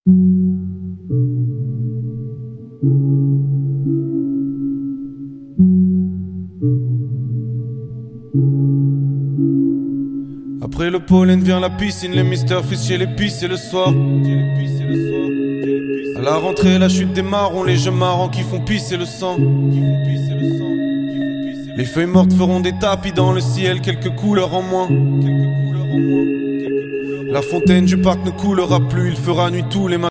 Après le pollen vient la piscine, les Mister Fish chez les pistes et le soir. À la rentrée, la chute des marrons, les jeux marrants qui font pisser le sang. Les feuilles mortes feront des tapis dans le ciel, quelques couleurs en moins. La fontaine du parc ne coulera plus, il fera nuit tous les matins.